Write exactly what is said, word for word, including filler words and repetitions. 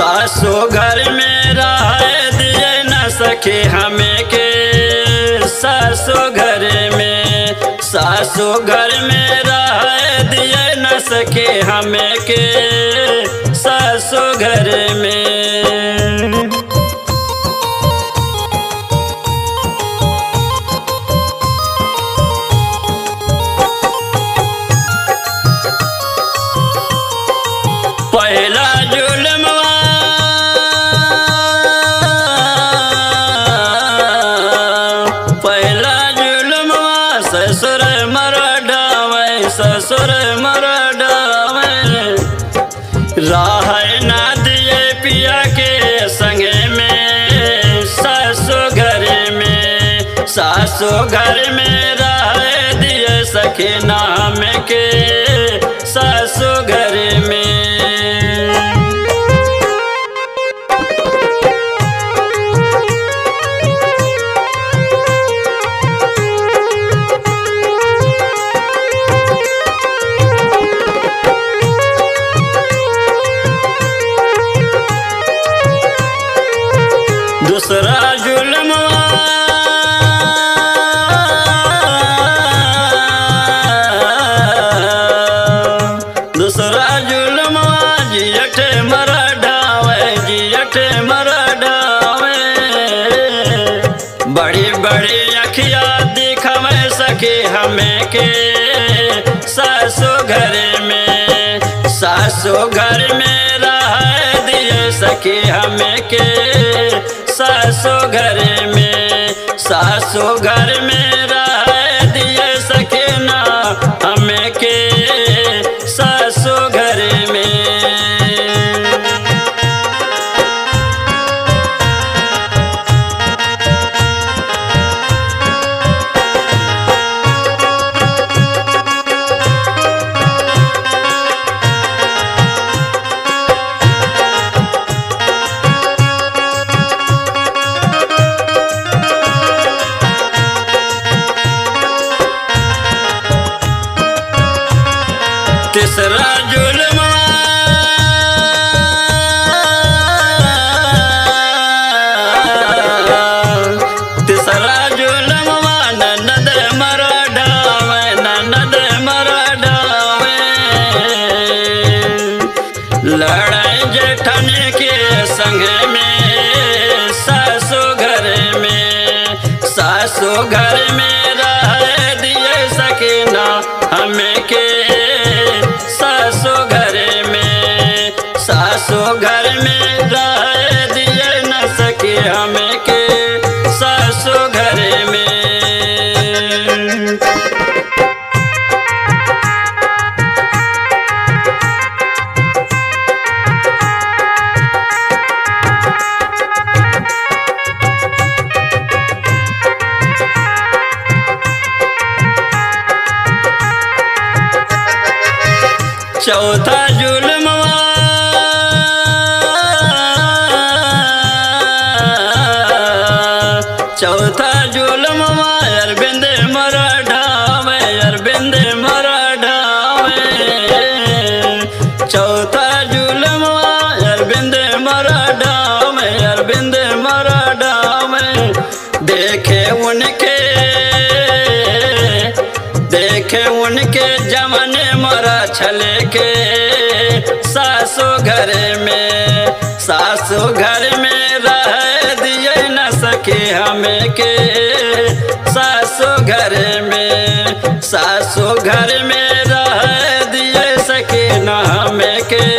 सासो घर में रह दिए न सके हमें के सासो घर में सासो घर में रह दिए न सके हमें के सासो घर में। पहला जुल्मवा पहला जुल्मवा ससुर मर डावे ससुर मर डावे राह ना दिए पिया के संगे में सासो घर में सासो घर में राह दिए सके नाम के सासो घर में। दूसरा जुल्मवा दूसरा जुल्मवा जियट मर डावे जियट मर डावे बड़ी बड़ी अखिया दिखावे सके हमें के सासो घर में सासो घर में रह दिए सके हमें के सासो घर में सासो घर में रह दिए सके ना हमें के सासो घर में। तीसरा जुल्मवा तीसरा जुल्मवा ननद मर डावे ननद मर डावे लड़ाई जेठन के संग में सासो घर में सासो घर में रह दिए सके ना हमें के सासो घर में सासो घर में रह दिए न सके हमें के सासो घर में। चौथा जुल्मवा चौथा जुल्मवा अरविंद मर डावे अरविंद मर डावे चौथा जुल्मवा अरविंद मर डावे अरविंद मर डावे देखे उनके देखे उनके जमाने मरा छले के सासो घर में सासो घर में रह दिए न सके हमें के सासो घर में सासो घर में रह दिए सके न हमें के